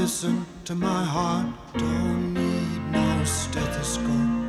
listen to my heart. Don't need no stethoscope.